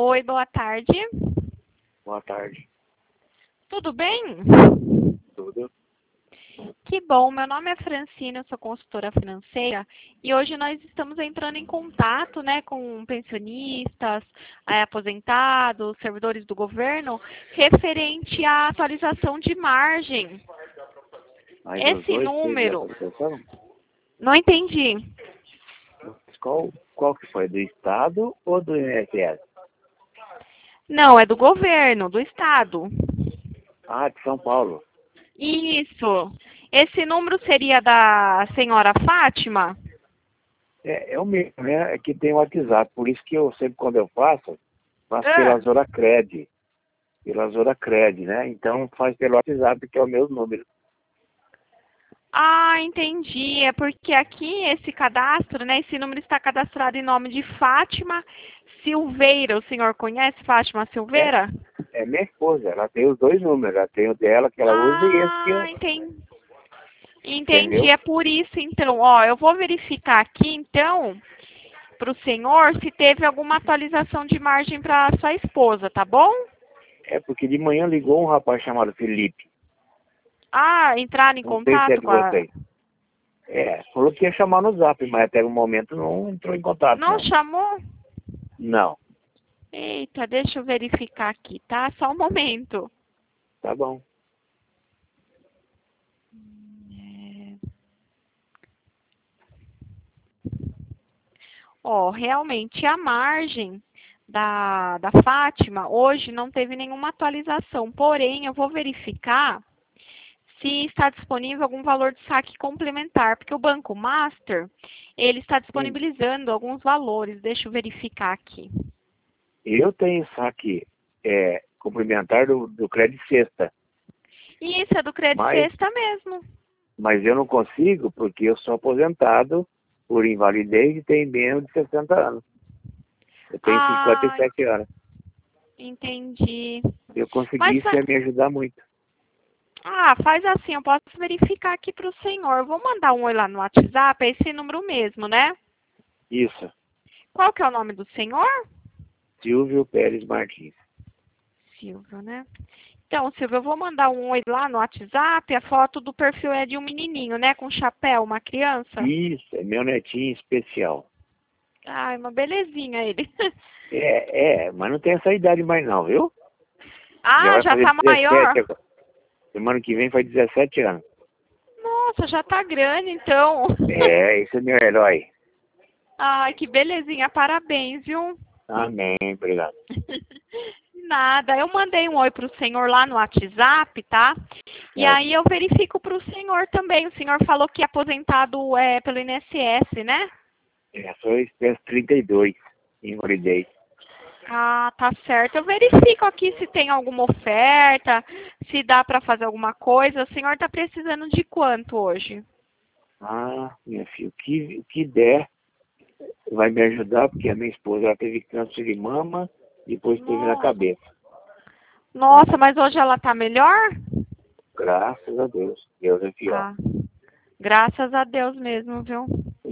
Oi, boa tarde. Boa tarde. Tudo bem? Tudo? Que bom, meu nome é Francina, eu sou consultora financeira e hoje nós estamos entrando em contato, né, com pensionistas, aposentados, servidores do governo, referente à atualização de margem. Mas os Esse dois teve número, atualização? não entendi. Mas qual que foi? Do Estado ou do INSS? Não, é do governo, do estado. Ah, de São Paulo. Isso. Esse número seria da senhora Fátima? É o mesmo, né? É que tem o WhatsApp. Por isso que eu sempre, quando eu faço Ah. pela Zoracred. Pela Zoracred, né? Então faz pelo WhatsApp, que é o meu número. Ah, entendi. É porque aqui esse cadastro, né? Esse número está cadastrado em nome de Fátima Silveira. O senhor conhece Fátima Silveira? É minha esposa. Ela tem os dois números. Ela tem o dela que ela usa e esse que eu... Entendi. Entendi. Entendeu? É por isso, então. Ó, eu vou verificar aqui, então, para o senhor, se teve alguma atualização de margem para sua esposa, tá bom? É porque de manhã ligou um rapaz chamado Felipe. Ah, entrar em Não sei se é contato de com a... vocês. Falou que ia chamar no Zap, mas até o momento não entrou em contato, Não não. chamou? Não. Eita, deixa eu verificar aqui, tá? Só um momento. Tá bom. Ó, realmente a margem da Fátima hoje não teve nenhuma atualização, porém eu vou verificar se está disponível algum valor de saque complementar, porque o Banco Master, ele está disponibilizando alguns valores, deixa eu verificar aqui. Eu tenho saque complementar do Crédito Sexta, E isso é do Crédito Sexta mesmo. mas eu não consigo porque eu sou aposentado por invalidez e tenho menos de 60 anos. Eu tenho 57 anos. Entendi. Se eu Mas, conseguisse, ia me ajudar muito. faz assim, eu posso verificar aqui para o senhor. Eu vou mandar um oi lá no WhatsApp, é esse número mesmo, né? Isso. Qual que é o nome do senhor? Silvio Pérez Martins. Silvio, né? Então, Silvio, eu vou mandar um oi lá no WhatsApp. A foto do perfil é de um menininho, né? Com chapéu, uma criança. Isso, é meu netinho especial. Ai, uma belezinha ele. Mas não tem essa idade mais não, viu? Já Vai tá fazer maior? 17 agora. Semana que vem faz 17 anos. Nossa, já tá grande, então. Esse é meu herói. Ai, que belezinha. Parabéns, viu? Amém, obrigado. Nada, eu mandei um oi pro senhor lá no WhatsApp, tá? E aí eu verifico pro senhor também. O senhor falou que é aposentado pelo INSS, né? Sou espécie 32, invalidez. Ah, tá certo. Eu verifico aqui se tem alguma oferta, se dá para fazer alguma coisa. O senhor tá precisando de quanto hoje? Minha filha, o que der vai me ajudar, porque a minha esposa ela teve câncer de mama, depois teve na cabeça. Nossa, mas hoje ela tá melhor? Graças a Deus. Deus é fiel. Graças a Deus mesmo, viu?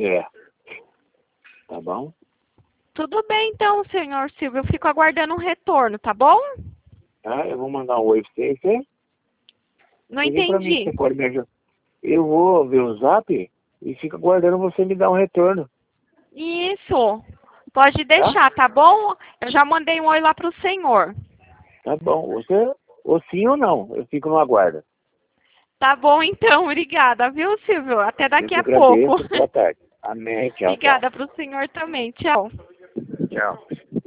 Tá bom? Tudo bem então, senhor Silvio. Eu fico aguardando um retorno, tá bom? Eu vou mandar um oi pra você. Não Pra mim, entendi. você pode me ajudar. Eu vou ver o Zap e fico aguardando você me dar um retorno. Isso. Pode deixar, tá bom? Eu já mandei um oi lá pro senhor. Tá bom. Você, ou sim ou não, eu fico no aguardo. Tá bom então, obrigada, viu, Silvio? Até daqui Eu a que pouco. agradeço. Boa tarde. Amém. Tchau, Obrigada pro senhor também. Tchau. tchau. Tchau.